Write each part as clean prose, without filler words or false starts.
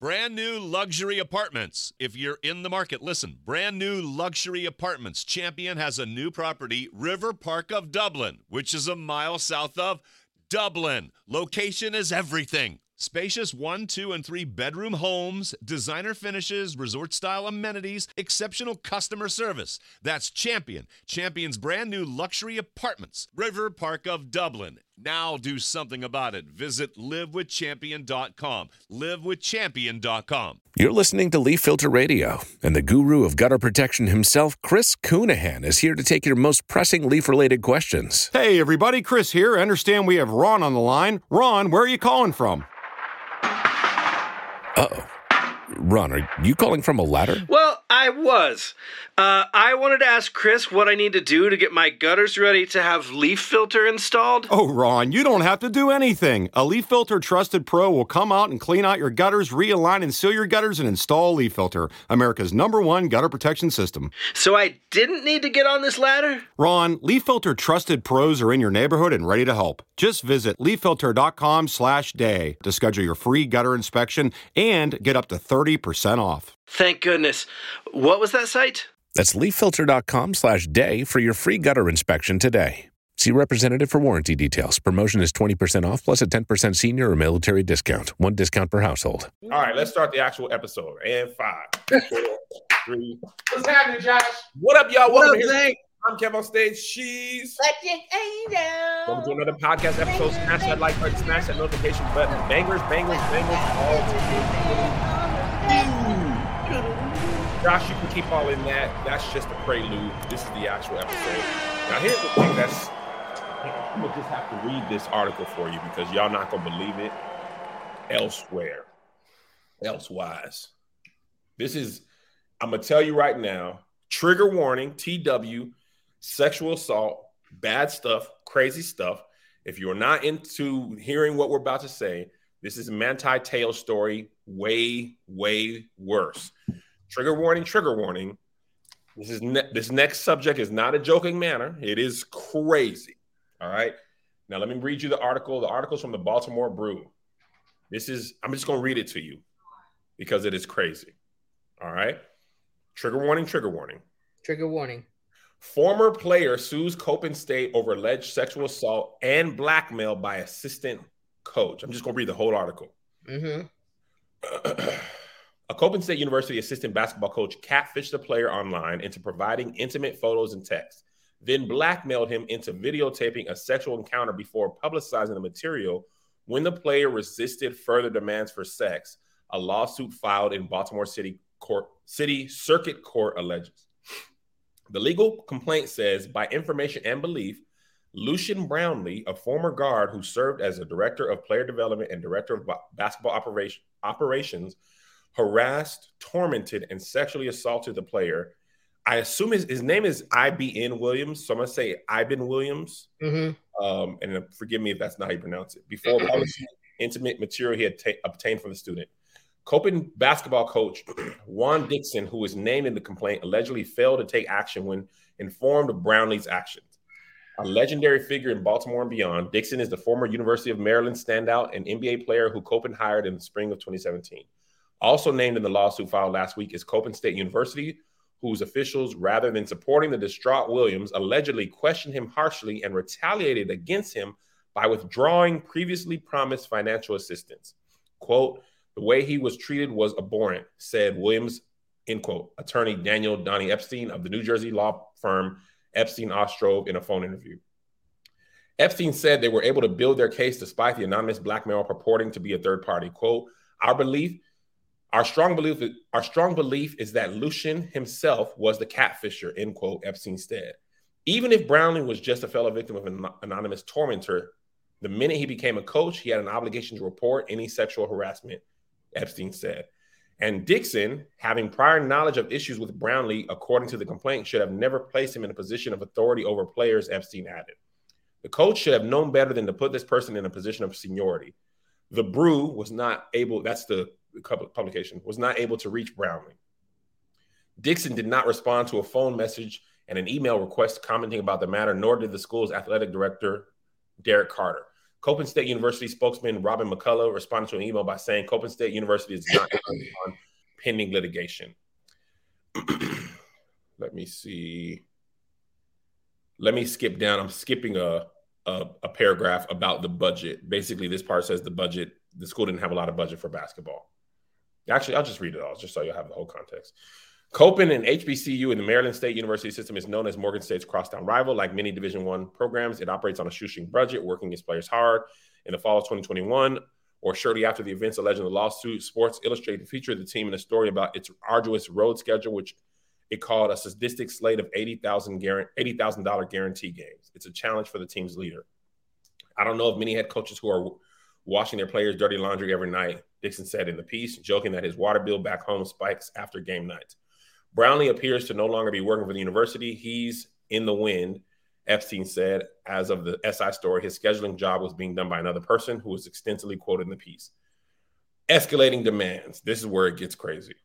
Brand new luxury apartments. If you're in the market, listen. Brand new luxury apartments. Champion has a new property, River Park of Dublin, which is a mile south of Dublin. Location is everything. Spacious 1, 2, and 3 bedroom homes, designer finishes, resort-style amenities, exceptional customer service. That's Champion. Champion's brand new luxury apartments. River Park of Dublin. Now do something about it. Visit livewithchampion.com. Livewithchampion.com. You're listening to Leaf Filter Radio, and the guru of gutter protection himself, Chris Coonahan, is here to take your most pressing leaf-related questions. Hey, everybody. Chris here. I understand we have Ron on the line. Ron, where are you calling from? Uh-oh. Ron, are you calling from a ladder? Well, I was. I wanted to ask Chris what I need to do to get my gutters ready to have Leaf Filter installed. Oh, Ron, you don't have to do anything. A Leaf Filter Trusted Pro will come out and clean out your gutters, realign and seal your gutters, and install Leaf Filter, America's #1 gutter protection system. So I didn't need to get on this ladder? Ron, Leaf Filter Trusted Pros are in your neighborhood and ready to help. Just visit leaffilter.com/day to schedule your free gutter inspection and get up to 30% off. Thank goodness. What was that site? That's leaffilter.com/day for your free gutter inspection today. See representative for warranty details. Promotion is 20% off plus a 10% senior or military discount. One discount per household. All right, let's start the actual episode. And 5, 4, 3. What's happening, Josh? What up, y'all? What Welcome up, here. Zane? I'm Kev on stage. She's. Legend Angel. Welcome to another podcast episode. Smash that like button, smash that notification button. Bangers, bangers, bangers. All Josh, you can keep all in that. That's just a prelude. This is the actual episode. Now, here's the thing I'm going to just have to read this article for you because y'all not going to believe it elsewise. This is, I'm going to tell you right now, trigger warning, TW, sexual assault, bad stuff, crazy stuff. If you're not into hearing what we're about to say, this is a Manti Te'o story, way, way worse. Trigger warning, trigger warning. This next subject is not a joking manner. It is crazy. All right. Now let me read you the article. The article's from the Baltimore Brew. I'm just going to read it to you because it is crazy. All right. Trigger warning, trigger warning. Trigger warning. Former player sues Copen State over alleged sexual assault and blackmail by assistant coach. I'm just going to read the whole article. Mm-hmm. A Copen State University assistant basketball coach catfished the player online into providing intimate photos and texts, then blackmailed him into videotaping a sexual encounter before publicizing the material. When the player resisted further demands for sex, a lawsuit filed in Baltimore City Circuit Court alleges. The legal complaint says, by information and belief, Lucian Brownlee, a former guard who served as a director of player development and director of basketball operations, harassed, tormented, and sexually assaulted the player. I assume his name is IBN Williams, so I'm going to say Iben Williams. Mm-hmm. And forgive me if that's not how you pronounce it. Before publishing intimate material he had obtained from the student. Copen basketball coach Juan Dixon, who was named in the complaint, allegedly failed to take action when informed of Brownlee's actions. A legendary figure in Baltimore and beyond, Dixon is the former University of Maryland standout and NBA player who Copen hired in the spring of 2017. Also named in the lawsuit filed last week is Copen State University, whose officials, rather than supporting the distraught Williams, allegedly questioned him harshly and retaliated against him by withdrawing previously promised financial assistance. Quote, the way he was treated was abhorrent, said Williams, end quote, attorney Daniel Donnie Epstein of the New Jersey law firm Epstein Ostrov in a phone interview. Epstein said they were able to build their case despite the anonymous blackmail purporting to be a third party. Quote, Our strong belief is that Lucian himself was the catfisher, end quote, Epstein said. Even if Brownlee was just a fellow victim of an anonymous tormentor, the minute he became a coach, he had an obligation to report any sexual harassment, Epstein said. And Dixon, having prior knowledge of issues with Brownlee, according to the complaint, should have never placed him in a position of authority over players, Epstein added. The coach should have known better than to put this person in a position of seniority. The Brew was not able, that's the publication, was not able to reach Brownlee. Dixon did not respond to a phone message and an email request commenting about the matter, nor did the school's athletic director, Derek Carter. Copen State University spokesman Robin McCullough responded to an email by saying Copen State University is not on pending litigation. Let me see. Let me skip down. I'm skipping a paragraph about the budget. Basically, this part says the school didn't have a lot of budget for basketball. Actually, I'll just read it all just so you'll have the whole context. Copen and HBCU in the Maryland State University system is known as Morgan State's crosstown rival. Like many Division I programs, it operates on a shoestring budget, working its players hard. In the fall of 2021, or shortly after the events alleged in the lawsuit, Sports Illustrated featured the team in a story about its arduous road schedule, which it called a sadistic slate of $80,000 guarantee games. It's a challenge for the team's leader. I don't know of many head coaches who are washing their players' dirty laundry every night, Dixon said in the piece, joking that his water bill back home spikes after game nights. Brownlee appears to no longer be working for the university. He's in the wind, Epstein said. As of the SI story, his scheduling job was being done by another person who was extensively quoted in the piece. Escalating demands. This is where it gets crazy.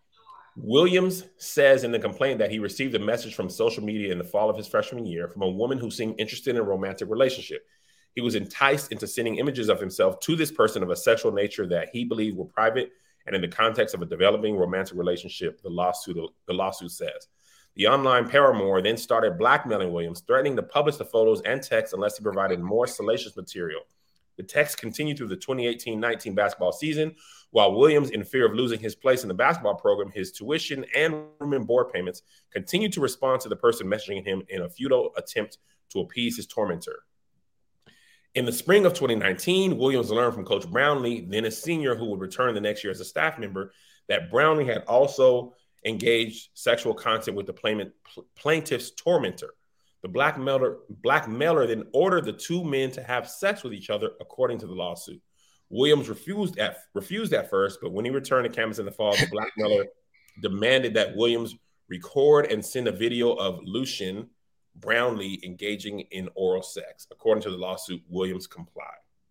Williams says in the complaint that he received a message from social media in the fall of his freshman year from a woman who seemed interested in a romantic relationship. He was enticed into sending images of himself to this person of a sexual nature that he believed were private and in the context of a developing romantic relationship, the lawsuit says. The online paramour then started blackmailing Williams, threatening to publish the photos and texts unless he provided more salacious material. The text continued through the 2018-19 basketball season, while Williams, in fear of losing his place in the basketball program, his tuition and room and board payments, continued to respond to the person messaging him in a futile attempt to appease his tormentor. In the spring of 2019, Williams learned from Coach Brownlee, then a senior who would return the next year as a staff member, that Brownlee had also engaged sexual contact with the plaintiff's tormentor. The blackmailer then ordered the two men to have sex with each other, according to the lawsuit. Williams refused at first, but when he returned to campus in the fall, the blackmailer demanded that Williams record and send a video of Lucian Brownlee engaging in oral sex. According to the lawsuit, Williams complied.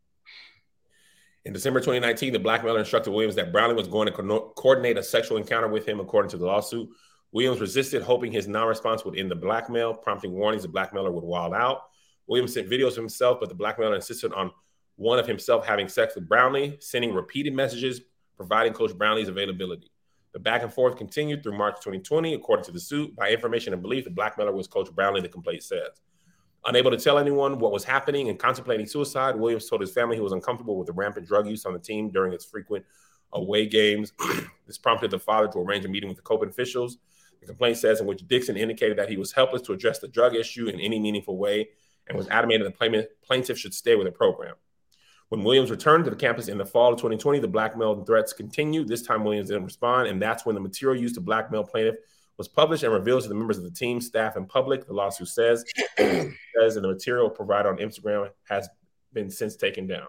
In December 2019, the blackmailer instructed Williams that Brownlee was going to coordinate a sexual encounter with him, according to the lawsuit. Williams resisted, hoping his non-response would end the blackmail, prompting warnings the blackmailer would wild out. Williams sent videos of himself, but the blackmailer insisted on one of himself having sex with Brownlee, sending repeated messages, providing Coach Brownlee's availability. The back and forth continued through March 2020, according to the suit. By information and belief, the blackmailer was Coach Brownlee, the complaint says. Unable to tell anyone what was happening and contemplating suicide, Williams told his family he was uncomfortable with the rampant drug use on the team during its frequent away games. This prompted the father to arrange a meeting with the Copen officials. The complaint says in which Dixon indicated that he was helpless to address the drug issue in any meaningful way and was adamant that the plaintiff should stay with the program. When Williams returned to the campus in the fall of 2020, the blackmail and threats continued. This time, Williams didn't respond, and that's when the material used to blackmail plaintiff was published and revealed to the members of the team, staff, and public. The lawsuit says, and the material provided on Instagram has been since taken down.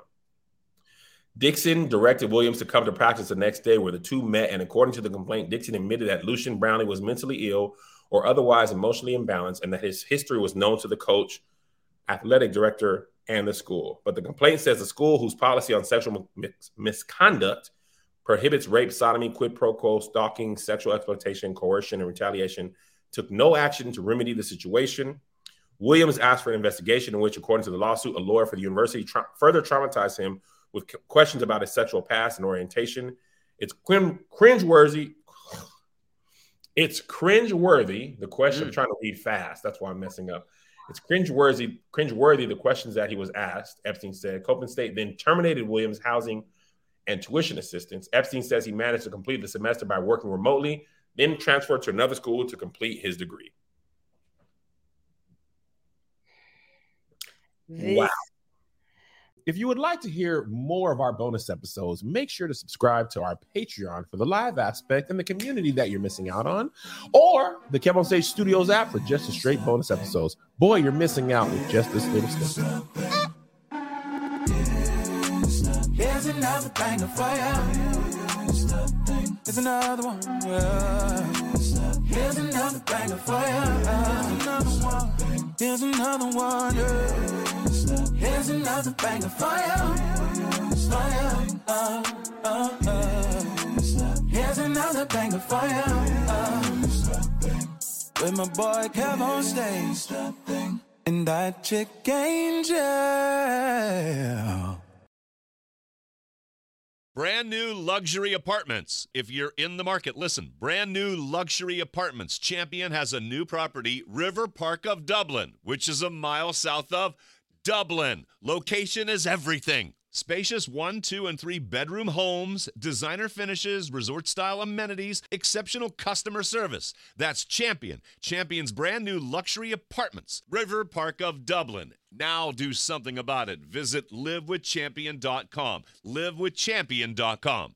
Dixon directed Williams to come to practice the next day where the two met, and according to the complaint, Dixon admitted that Lucian Brownlee was mentally ill or otherwise emotionally imbalanced and that his history was known to the coach, athletic director, and the school. But the complaint says the school, whose policy on sexual misconduct prohibits rape, sodomy, quid pro quo, stalking, sexual exploitation, coercion, and retaliation, took no action to remedy the situation. Williams asked for an investigation in which, according to the lawsuit, a lawyer for the university further traumatized him with questions about his sexual past and orientation. It's cringeworthy. It's cringeworthy. The question, I'm trying to read fast. That's why I'm messing up. It's cringeworthy the questions that he was asked, Epstein said. Copen State then terminated Williams' housing and tuition assistance. Epstein says he managed to complete the semester by working remotely, then transferred to another school to complete his degree. Wow. If you would like to hear more of our bonus episodes, make sure to subscribe to our Patreon for the live aspect and the community that you're missing out on, or the Kev on Stage Studios app for just the straight bonus episodes. Boy, you're missing out with just this little stuff. Here's another banger for you. Here's another one. Here's another banger for you. Here's another one. Here's another banger for you. Here's another banger for you. With my boy Kev on Stage. And that chick angel. Brand new luxury apartments. If you're in the market, listen. Brand new luxury apartments. Champion has a new property, River Park of Dublin, which is a mile south of Dublin. Location is everything. Spacious 1, 2, and 3 bedroom homes, designer finishes, resort-style amenities, exceptional customer service. That's Champion. Champion's brand new luxury apartments, River Park of Dublin. Now do something about it. Visit livewithchampion.com. Livewithchampion.com.